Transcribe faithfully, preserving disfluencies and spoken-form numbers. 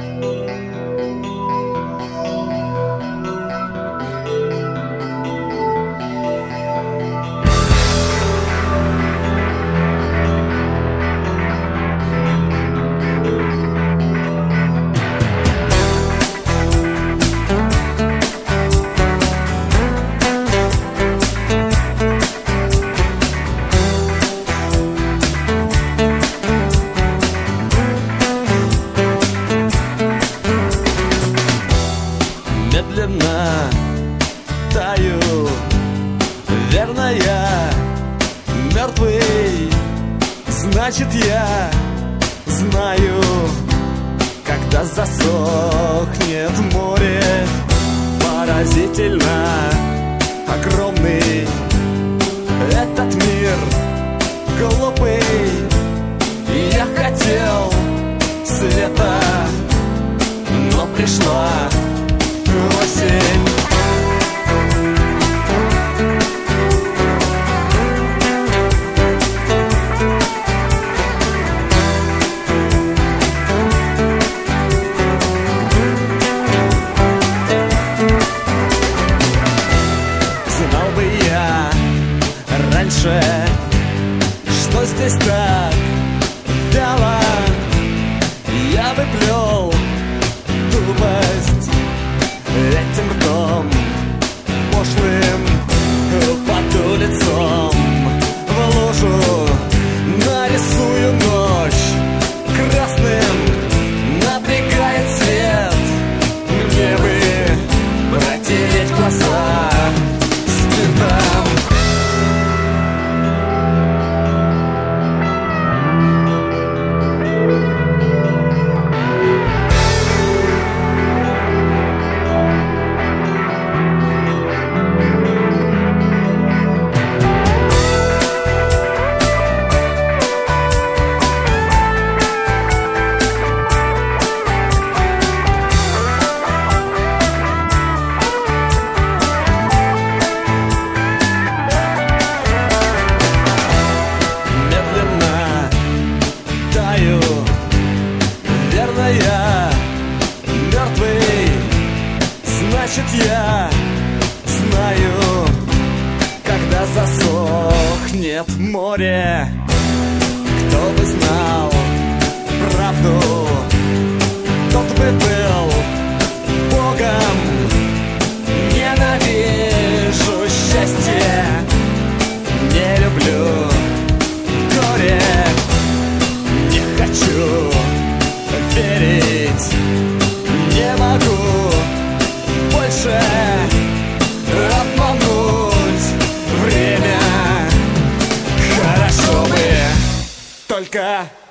Медленно таю, верно я мертвый, значит я знаю, когда засохнет море. Поразительно огромный этот мир, глупый. Я хотел света, но пришла осень. Знал бы я раньше, что здесь так вяло, я бы плел тупость этим ртом пошлым под улицом. В лужу нарисую ночь красным, напрягает свет. Мне бы протереть глаза спиртом. Верно я мертвый, значит я знаю, когда засохнет море. Кто бы знал правду, тот бы был Богом. Ненавижу счастье, не люблю горе. Не хочу верить, не могу больше обмануть время. Хорошо бы только